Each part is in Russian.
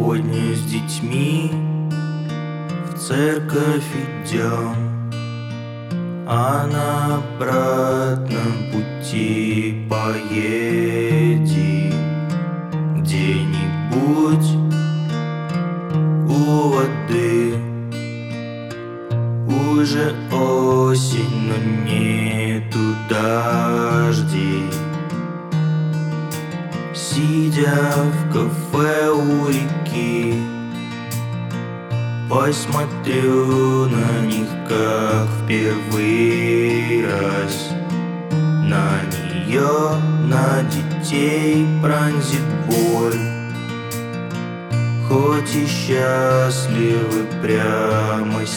Сегодня с детьми в церковь идем, а на обратном пути поедем где-нибудь у воды. Уже осень, но нету дождей. Сидя в кафе у реки, посмотрю на них, как в первый раз. На нее, на детей пронзит боль, хоть и счастливы прямо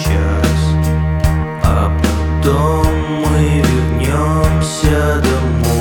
сейчас. А потом мы вернемся домой.